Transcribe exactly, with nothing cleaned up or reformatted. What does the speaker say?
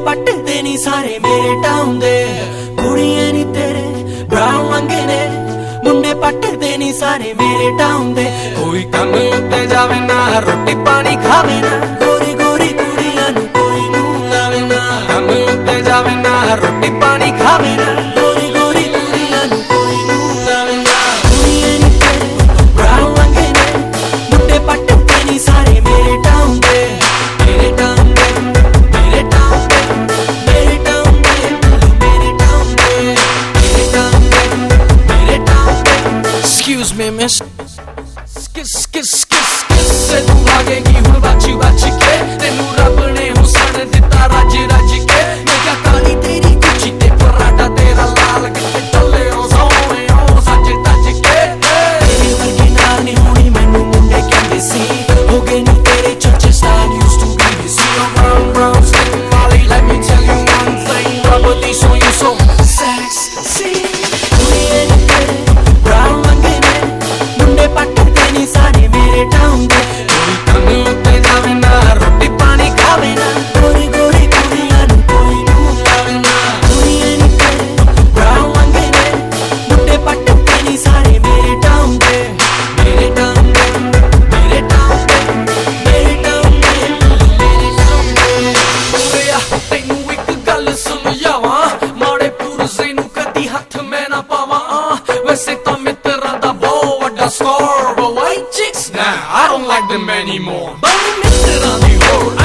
पटदे नी सारे मेरे टाउन दे कुड़ियां नी तेरे ब्राउन रंगे ने मुंडे पटदे नी सारे मेरे टाउन दे कोई कम उत्ते जावे ना रोटी पानी खावे ना गोरी गोरी कुड़ियां नू कोई नू लावे ना कम उत्ते जावे ना रोटी पानी खावे ना गोरी गोरी कुड़ियां नू कोई नू लावे ना कुड़ियां नी तेरे ब्राउन रंगे ने मुंडे पटदे नी सारे मेरे टाउन दे मेरे टाउन दे मेरे टाउन दे मेरे टाउन दे मेरे टाउन दे मेरे टाउन दे मेरे टाउन दे Excuse me miss Skis skis skis skis से तू भागेगी हुण बाची बाची के तेनू रब ने हुसन दिता राज राज के मैं क्या काली तेरी कुची ते पराठा तेरा लाल किते टल्ले ओ सोने ओ सच तज के तेरे वर्गी नाल नहीं होनी मैनू मुंडे कहंदे सी हो गए नी तेरे church style used to be the see I'm brown brown skin Molly let me tell you one thing rubber these on you so sexy कुड़ियां नी तेरे brown रंगे ने मुंडे पटदे नी सारे मेरे टाउन दे कोई कम उत्ते जावे ना रोटी पानी खावे ना गोरी गोरी कुड़ियां नू कोई नू लावे ना कुड़ियां नी तेरे brown रंगे ने मुंडे पटदे नी सारे मेरे टाउन दे मेरे टाउन दे मेरे टाउन दे मेरे टाउन दे मेरे टाउन दे ओया तैनू इक गल समझावां माड़े पुरजे नू कदी हत्थ मैं ना पावां वैसे तां मित्तरां दा बहुत वड्डा score but white chicks nah I don't like them anymore but मित्तरां दी होड़